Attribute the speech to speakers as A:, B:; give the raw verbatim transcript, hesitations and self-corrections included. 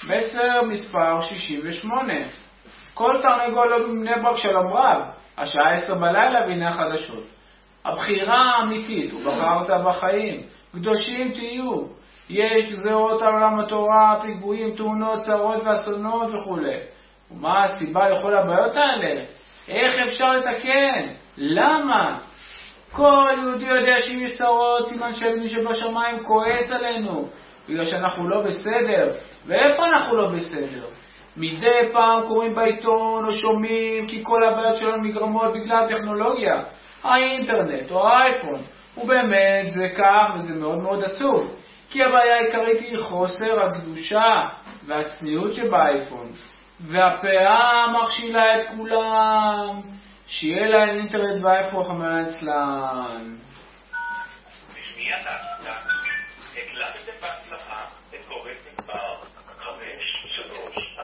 A: מסר מספר שישים ושמונה. כל תרנגול בבני ברק שלום רב, השעה עשר בלילה והנה החדשות. הבחירה האמיתית, ובחרת בחיים, קדושים תהיו. יש גזרות על עולם התורה, פיגועים, תאונות, צרות ואסונות וכו'. ומה הסיבה לכל הבעיות האלה? איך אפשר לתקן? למה? כל יהודי יודע שאם יש צרות, סימן שאבינו שבשמיים כועס עלינו, בגלל שאנחנו לא בסדר. ואיפה אנחנו לא בסדר? מדי פעם קוראים בעיתון או שומעים כי כל הבעיות שלנו נגרמות בגלל הטכנולוגיה, האינטרנט או האייפון. ובאמת זה כך וזה מאוד מאוד עצוב. כי הבעיה העיקרית היא חוסר הקדושה והצניעות שבאייפון. והפאה מכשילה את כולם. שיהיה להם אינטרנט באייפון חמלה אצלן.
B: בשמיעת ההפתעה, הקלטתם בהצלחה